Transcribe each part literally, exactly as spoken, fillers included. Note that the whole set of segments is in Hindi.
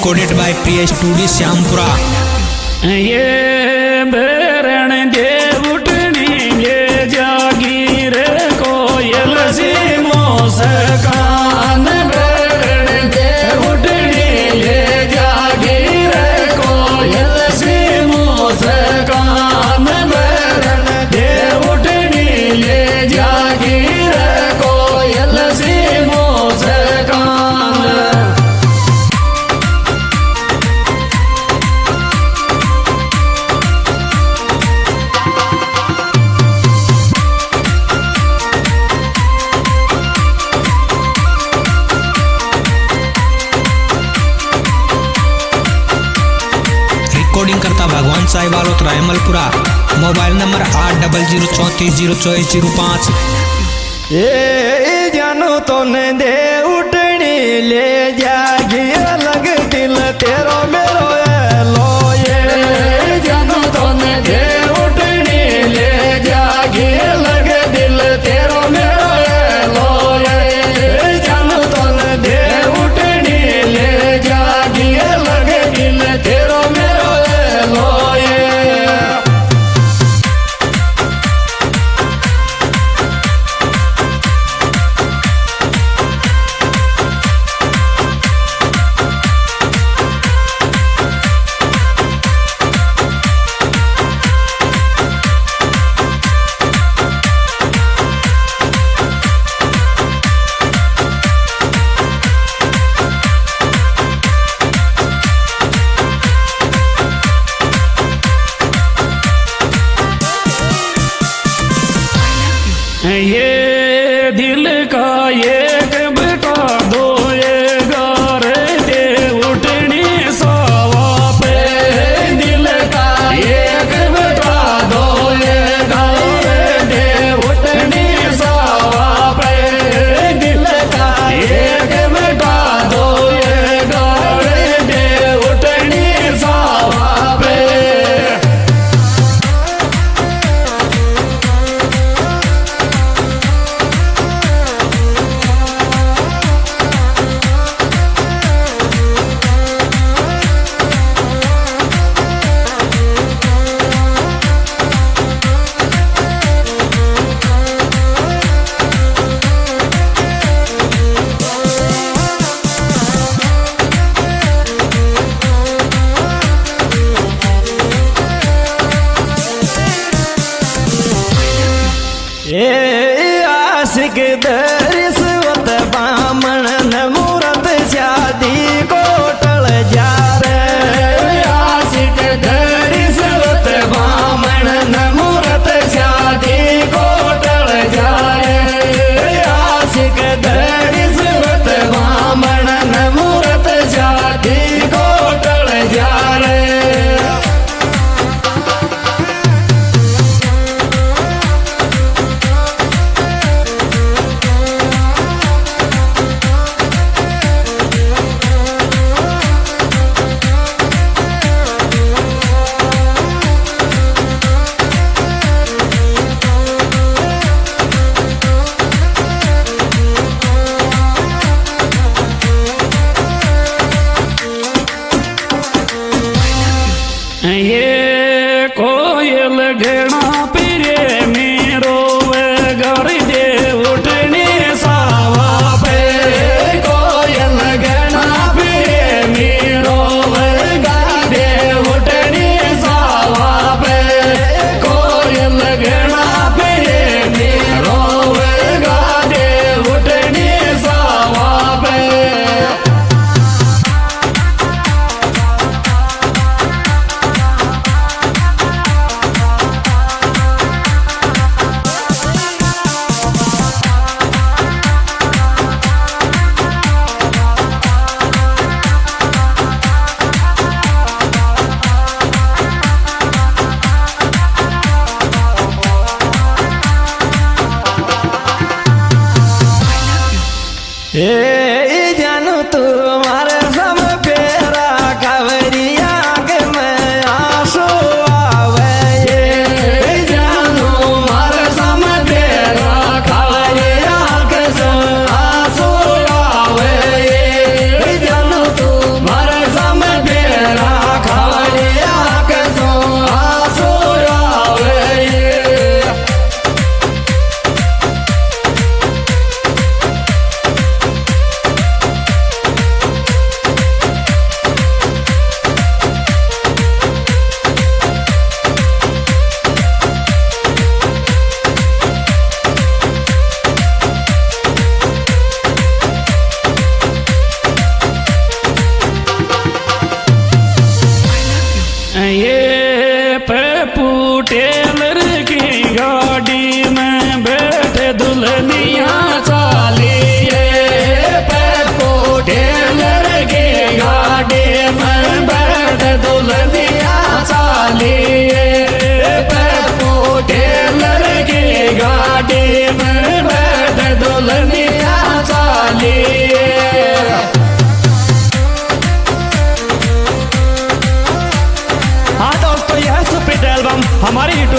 recorded by Priya Studio Syampura. ये बेरण दे उठनी ले जागीर कोयल सी मोसकान बेरण दे उठनी ले जागीर कोयल सी मोसकान बेरण दे उठनी ले जागीर कोयल सी मोसकान। रिकॉर्डिंग करता भगवान साई वालों रायमलपुरा। मोबाइल नंबर आठ डबल जीरो चौंतीस जीरो चौबीस जीरो पाँच। ये जानू तो ने दे उठनी ले जागी अलग दिल तेरो मेरो लो ये जानू तो ने दे उठनी ले जागी अलग दिल तेरो मेरो लो ये जानू तो ने दे उठनी ले जागी अलग दिल तेरो मेरो लो ये। ये दिल का एक बता दो ये गार दे उठनी सवा पे दिल का एक बता दो ये गार दे उठनी सवा पे दिल का एक बता दो ये गार दे उठनी सवा पे। ये आशिक दरिसवत बामण न मूरत शादी को टल जा रे आशिक दरिसवत बामण न मूरत शादी को टल जा रे आशिक दरिसवत बामण न मूरत शादी को टल जा रे। ये कोयल घेना पिरे मेरो घर दे उठनी सावा पे कोयल घेना पिरे मेरो घर दे उठनी सावा पे कोयल घेना पिरे मेरो घर दे उठनी सावा पे। ये जानू तुम्हारे सम फेरा खबरिया के मैं आंसू आवे ये जानू मारे सम फेरा खबरिया के आंसू आवे ये जानू तुम्हारे सम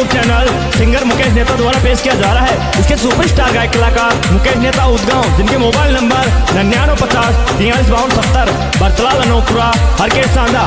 YouTube channel singer Mukesh Neta द्वारा पेश किया जा रहा है। इसके सुपरस्टार गायक कलाकार मुकेश नेता उदगांव, जिनके मोबाइल नंबर निन्यानवे पचास तियालीस बावन सत्तर, बरतलाल अनोपुरा, हरकेश सांदा।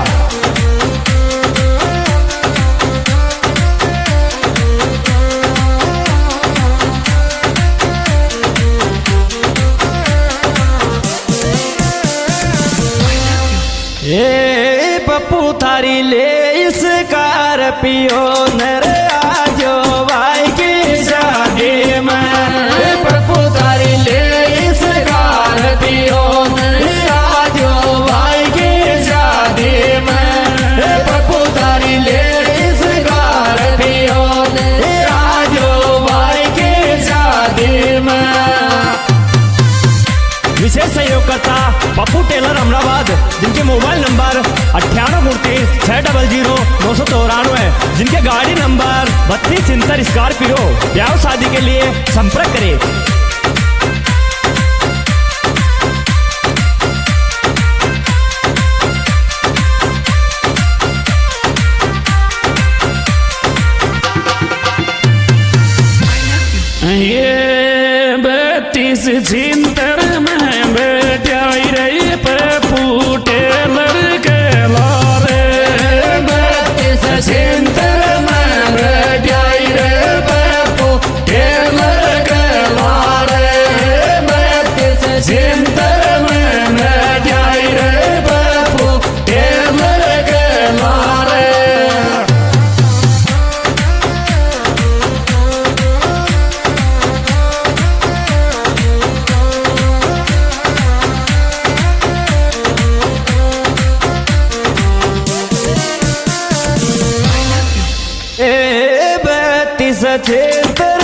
ए पप्पू थारी ले इस कारपियो नर आजो भाई की शादी में। पप्पू थारी ले इस कारपियो नर आजो भाई की शादी में। पप्पू थारी ले इस कारपियो नर आजो भाई की शादी में। विशेष सहयोगकर्ता पप्पू टेलर अमराबाद, जिनके मोबाइल नंबर अट्ठानवे उनतीस छह डबल जीरो नौ सौ चौरानवे, जिनके गाड़ी नंबर बत्तीस चिंतर स्कॉर्पियो। ब्याह शादी के लिए संपर्क करें। ये बत्तीस चिंतर में बेटाई रे पप्पू टेलर के लारे। बत्तीस चिंतर में बेटाई रे पप्पू टेलर के लारे। बत्तीस चिंतर में बेटाई रे पप्पू टेलर के लारे। ए बत्तीस चिंतर